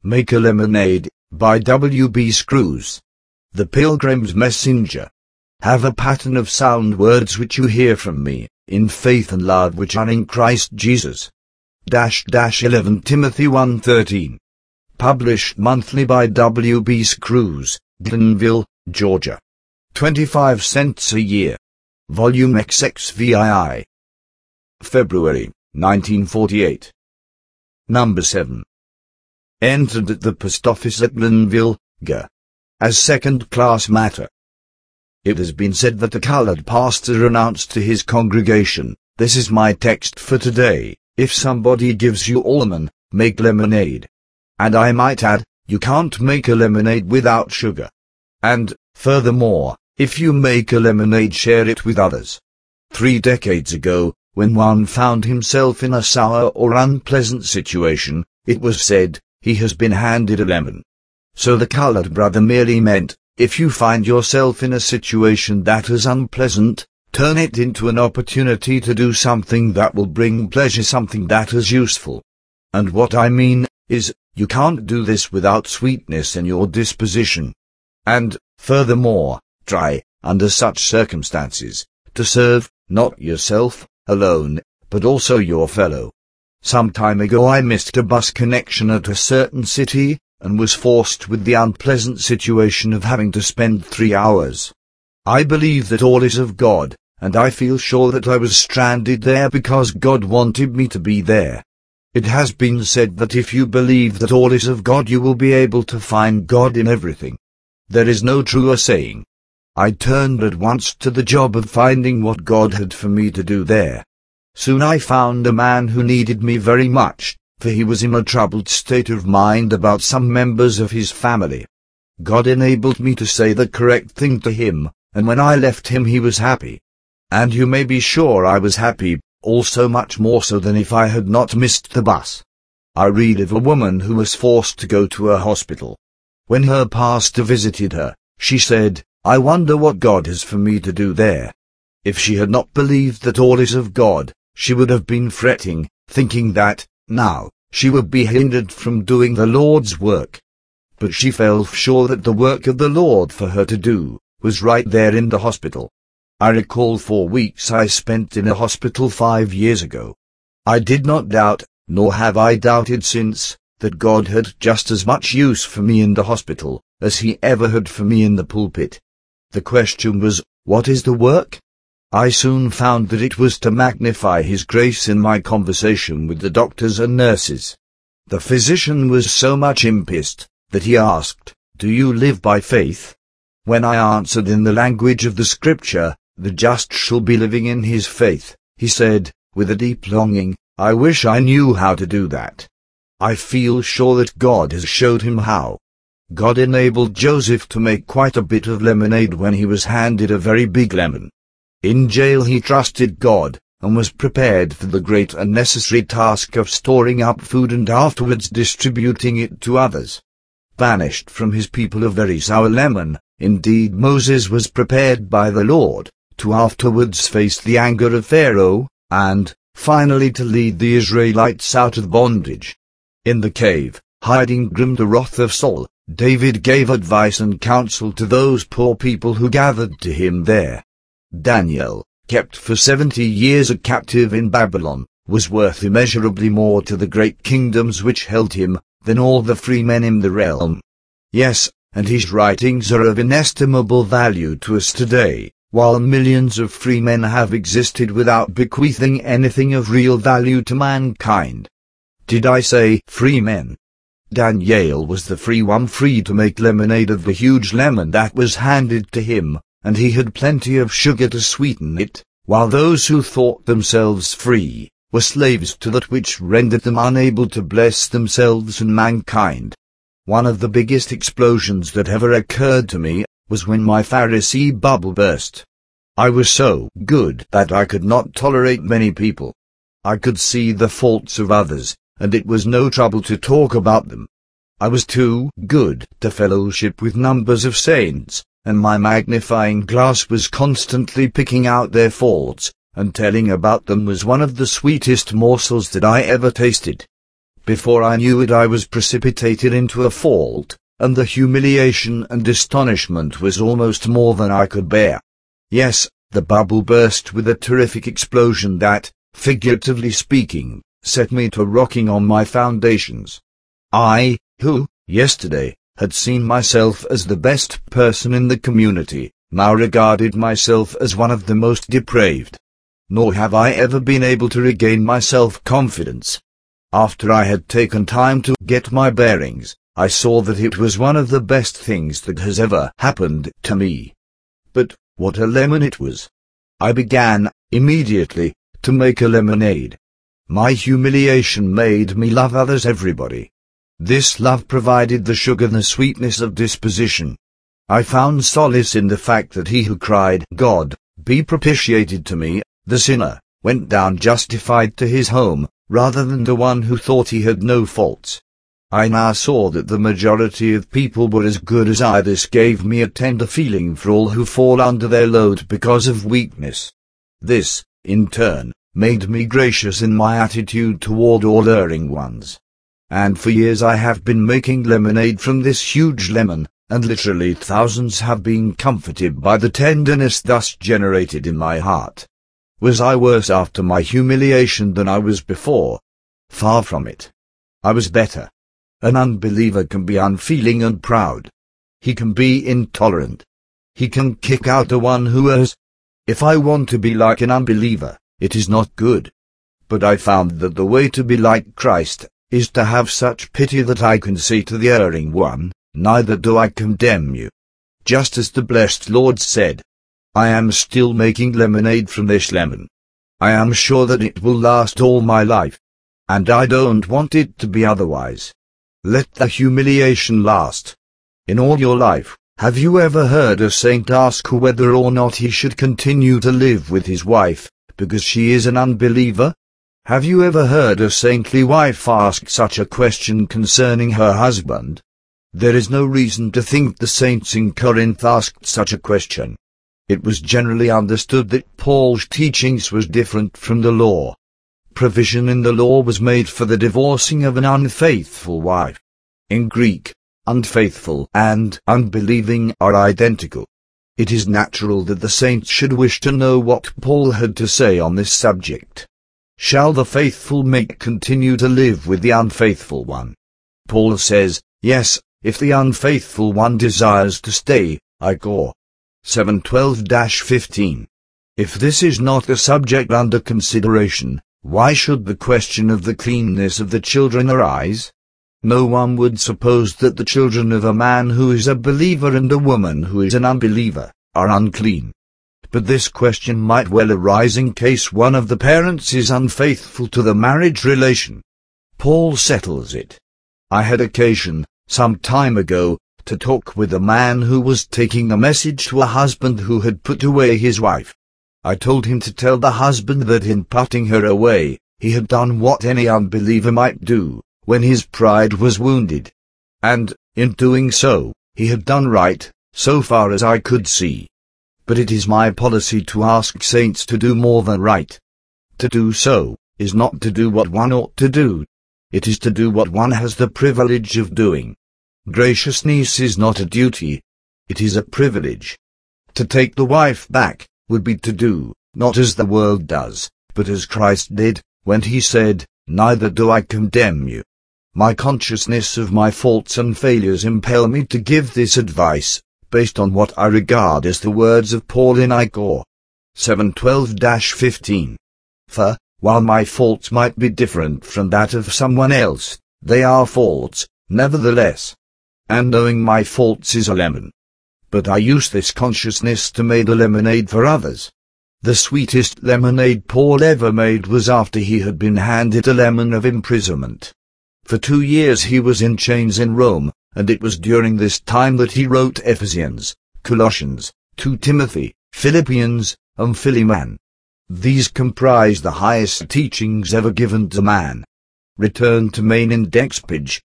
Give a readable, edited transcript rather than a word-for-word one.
Make a Lemonade, by W.B. Screws. The Pilgrim's Messenger. Have a pattern of sound words which you hear from me, in faith and love which are in Christ Jesus. 11 Timothy 1:13. Published monthly by W.B. Screws, Glenville, Georgia. 25 cents a year. Volume XXVII. February, 1948. Number 7. Entered at the post office at Glenville, Ga. As second-class matter. It has been said that a colored pastor announced to his congregation, "This is my text for today, if somebody gives you almond, make lemonade." And I might add, you can't make a lemonade without sugar. And, furthermore, if you make a lemonade, share it with others. 3 decades ago, when one found himself in a sour or unpleasant situation, it was said, he has been handed a lemon. So the colored brother merely meant, if you find yourself in a situation that is unpleasant, turn it into an opportunity to do something that will bring pleasure, something that is useful. And what I mean is, you can't do this without sweetness in your disposition. And, furthermore, try, under such circumstances, to serve, not yourself alone, but also your fellow. Some time ago I missed a bus connection at a certain city, and was forced with the unpleasant situation of having to spend 3 hours. I believe that all is of God, and I feel sure that I was stranded there because God wanted me to be there. It has been said that if you believe that all is of God, you will be able to find God in everything. There is no truer saying. I turned at once to the job of finding what God had for me to do there. Soon I found a man who needed me very much, for he was in a troubled state of mind about some members of his family. God enabled me to say the correct thing to him, and when I left him he was happy. And you may be sure I was happy, also much more so than if I had not missed the bus. I read of a woman who was forced to go to a hospital. When her pastor visited her, she said, "I wonder what God has for me to do there." If she had not believed that all is of God, she would have been fretting, thinking that, now, she would be hindered from doing the Lord's work. But she felt sure that the work of the Lord for her to do was right there in the hospital. I recall 4 weeks I spent in a hospital 5 years ago. I did not doubt, nor have I doubted since, that God had just as much use for me in the hospital as he ever had for me in the pulpit. The question was, what is the work? I soon found that it was to magnify his grace in my conversation with the doctors and nurses. The physician was so much impressed that he asked, "Do you live by faith?" When I answered in the language of the Scripture, "The just shall be living in his faith," he said, with a deep longing, "I wish I knew how to do that." I feel sure that God has showed him how. God enabled Joseph to make quite a bit of lemonade when he was handed a very big lemon. In jail he trusted God, and was prepared for the great and necessary task of storing up food and afterwards distributing it to others. Banished from his people a very sour lemon, indeed Moses was prepared by the Lord to afterwards face the anger of Pharaoh, and, finally to lead the Israelites out of bondage. In the cave, hiding from the wrath of Saul, David gave advice and counsel to those poor people who gathered to him there. Daniel, kept for 70 years a captive in Babylon, was worth immeasurably more to the great kingdoms which held him than all the free men in the realm. Yes, and his writings are of inestimable value to us today, while millions of free men have existed without bequeathing anything of real value to mankind. Did I say free men? Daniel was the free one, free to make lemonade of the huge lemon that was handed to him, and he had plenty of sugar to sweeten it, while those who thought themselves free were slaves to that which rendered them unable to bless themselves and mankind. One of the biggest explosions that ever occurred to me was when my Pharisee bubble burst. I was so good that I could not tolerate many people. I could see the faults of others, and it was no trouble to talk about them. I was too good to fellowship with numbers of saints, and my magnifying glass was constantly picking out their faults, and telling about them was one of the sweetest morsels that I ever tasted. Before I knew it, I was precipitated into a fault, and the humiliation and astonishment was almost more than I could bear. Yes, the bubble burst with a terrific explosion that, figuratively speaking, set me to rocking on my foundations. I, who, yesterday, had seen myself as the best person in the community, now regarded myself as one of the most depraved. Nor have I ever been able to regain my self-confidence. After I had taken time to get my bearings, I saw that it was one of the best things that has ever happened to me. But what a lemon it was! I began, immediately, to make a lemonade. My humiliation made me love others, everybody. This love provided the sugar and the sweetness of disposition. I found solace in the fact that he who cried, "God, be propitiated to me, the sinner," went down justified to his home, rather than the one who thought he had no faults. I now saw that the majority of people were as good as I. This gave me a tender feeling for all who fall under their load because of weakness. This, in turn, made me gracious in my attitude toward all erring ones. And for years I have been making lemonade from this huge lemon, and literally thousands have been comforted by the tenderness thus generated in my heart. Was I worse after my humiliation than I was before? Far from it. I was better. An unbeliever can be unfeeling and proud. He can be intolerant. He can kick out the one who errs. If I want to be like an unbeliever, it is not good. But I found that the way to be like Christ is to have such pity that I can say to the erring one, "Neither do I condemn you." Just as the blessed Lord said, "I am still making lemonade from this lemon. I am sure that it will last all my life. And I don't want it to be otherwise." Let the humiliation last. In all your life, have you ever heard a saint ask whether or not he should continue to live with his wife, because she is an unbeliever? Have you ever heard a saintly wife ask such a question concerning her husband? There is no reason to think the saints in Corinth asked such a question. It was generally understood that Paul's teachings was different from the law. Provision in the law was made for the divorcing of an unfaithful wife. In Greek, unfaithful and unbelieving are identical. It is natural that the saints should wish to know what Paul had to say on this subject. Shall the faithful mate continue to live with the unfaithful one? Paul says, yes, if the unfaithful one desires to stay, I go. 7:12-15. If this is not a subject under consideration, why should the question of the cleanness of the children arise? No one would suppose that the children of a man who is a believer and a woman who is an unbeliever are unclean. But this question might well arise in case one of the parents is unfaithful to the marriage relation. Paul settles it. I had occasion, some time ago, to talk with a man who was taking a message to a husband who had put away his wife. I told him to tell the husband that in putting her away, he had done what any unbeliever might do, when his pride was wounded. And, in doing so, he had done right, so far as I could see. But it is my policy to ask saints to do more than right. To do so, is not to do what one ought to do. It is to do what one has the privilege of doing. Graciousness is not a duty. It is a privilege. To take the wife back would be to do, not as the world does, but as Christ did, when he said, "Neither do I condemn you." My consciousness of my faults and failures impel me to give this advice, based on what I regard as the words of Paul in Ichor 7:12-15. For, while my faults might be different from that of someone else, they are faults, nevertheless. And knowing my faults is a lemon. But I use this consciousness to make a lemonade for others. The sweetest lemonade Paul ever made was after he had been handed a lemon of imprisonment. For 2 years he was in chains in Rome, and it was during this time that he wrote Ephesians, Colossians, 2 Timothy, Philippians, and Philemon. These comprise the highest teachings ever given to man. Return to main index page